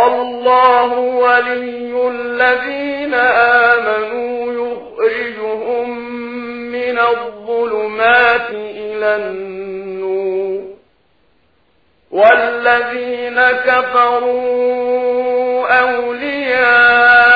الله ولي الذين آمنوا يخرجهم من الظلمات إلى النور والذين كفروا أولياء